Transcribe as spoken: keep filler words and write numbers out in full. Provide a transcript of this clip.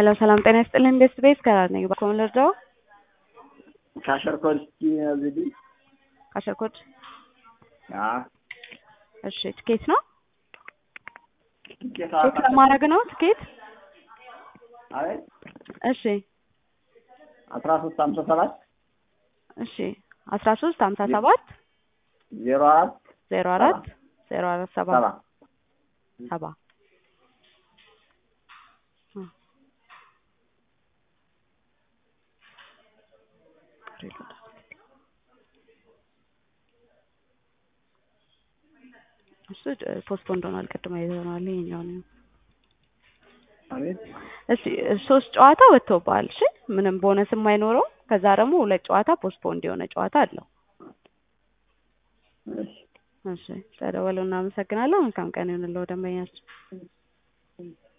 ሄሎ ሰላም ጤና ይስጥልኝ ቤስት ቤስ ከራር ነኝ ባኮን ልርዳው ካሸርኮድ ሲያዝዲ ካሸርኮድ አ እሺ ትኬት ነው ትኬት ቼክ ለማድረግ ነው ትኬት አይ እሺ አስራ ሶስት ሃምሳ ሰባት እሺ አስራ ሶስት ሃምሳ ሰባት ዜሮ አራት ዜሮ አራት ዜሮ አራት ሰባት ሰባት እሱ ፖስትፖንድ ሆኗል ቅድም አይተናል ይሄኛው ነው አቤት እሺ ሶስት ጨዋታ ወጥቶባል እሺ ምንም ቦነስ የማይኖረው ከዛ ደግሞ ሁለት ጨዋታ ፖስትፖንድ የሆነ ጨዋታ አለው እሺ እሺ ተደወሉና አመሰግናለሁ መልካም ቀን ይሁንልዎ ደንበኛችን